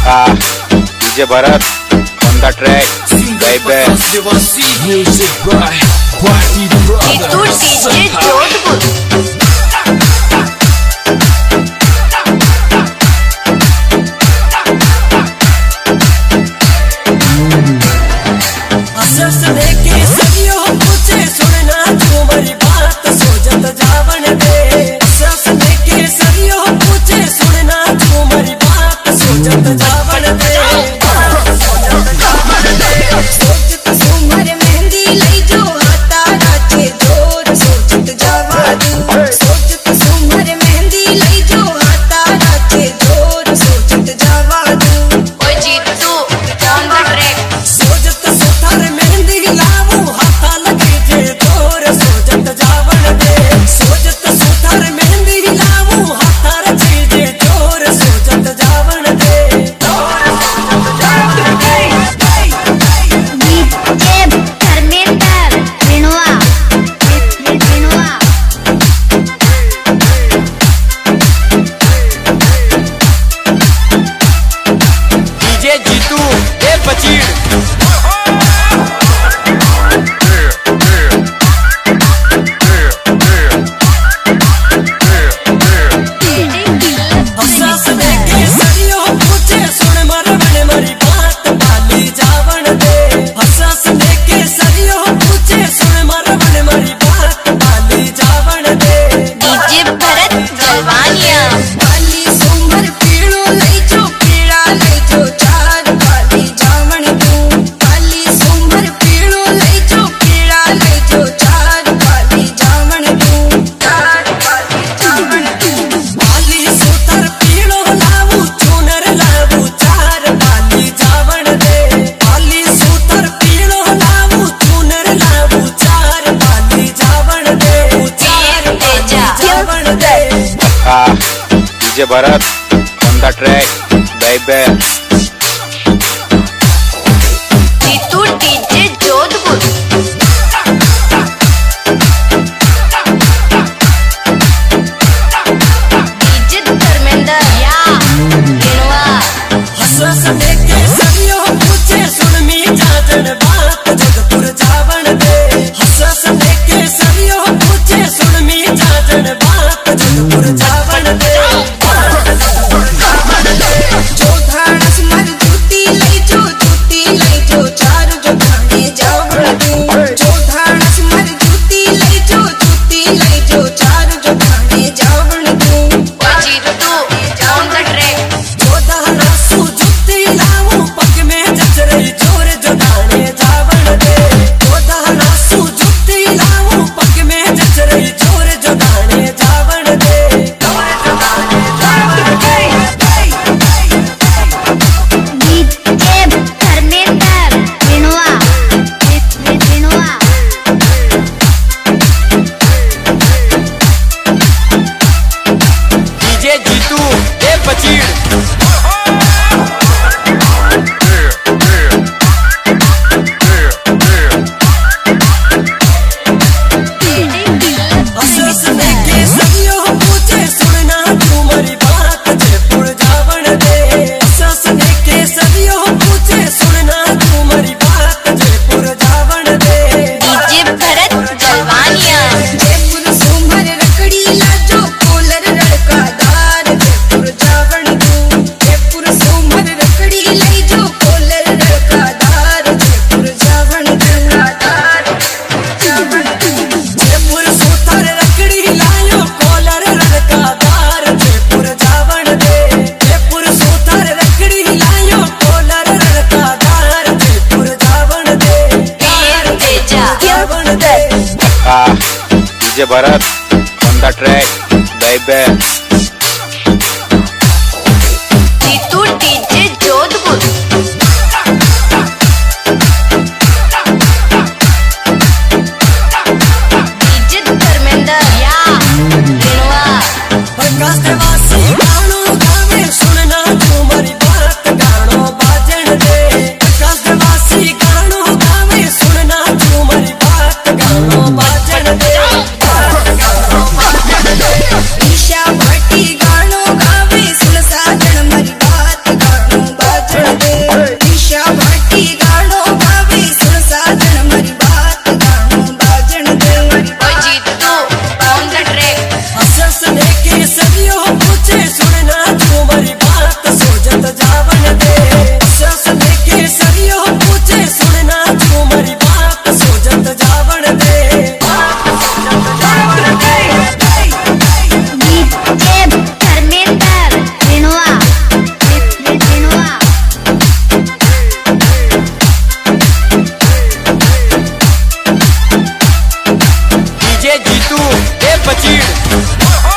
DJ Bharat on the track, baby. Music by Party Brothers. DJ Jodhpur. DJ Bharat on the track, baby. DJ Jodhpur. DJ Dharmendra या रेणुआ हंस देखे सरियो पूछे सुन मी जाजन बात जगपुर जावन दे हंस देखे सरियो पूछे सुन मी जाजन बात जगपुर जावन दे जो धानस मर जूती लई जो चार जो खाने जावन दे जो धानस मर जूती लई जो चार जो खाने जावन दे zero two on the track जो धानसु जूती लाऊं पग में जच रही जोर जो गाने जावन दे जो धानसु जूती लाऊं पग में जच रही जोर जो गाने जावन दे जोर जो गाने जावन दे DJ धर्मेंद्र रेणुआ डीजे जीतू ए पचीड़ DJ Bharat on the track, baby. DJ Jodhpur. DJ Dharmendra या रेणुआ सुनना तुम्हारी बात गानो बाजन दे सुनना तुम्हारी बात गानो बाजन दे ईशा ए बचीड़